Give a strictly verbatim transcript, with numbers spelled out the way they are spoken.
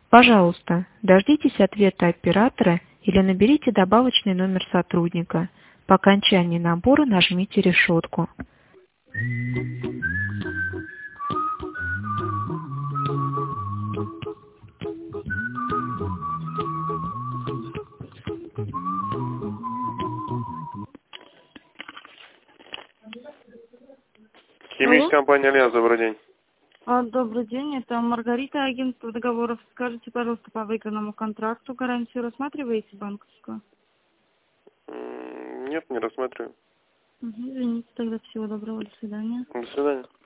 Пожалуйста, дождитесь ответа оператора или наберите добавочный номер сотрудника. По окончании набора нажмите решетку. Химическая компания «Альянс», добрый день. А, добрый день, это Маргарита, агентство договоров. Скажите, пожалуйста, по выигранному контракту гарантию рассматриваете банковскую? М, Нет, не рассматриваю. Угу, извините, тогда всего доброго, до свидания. До свидания.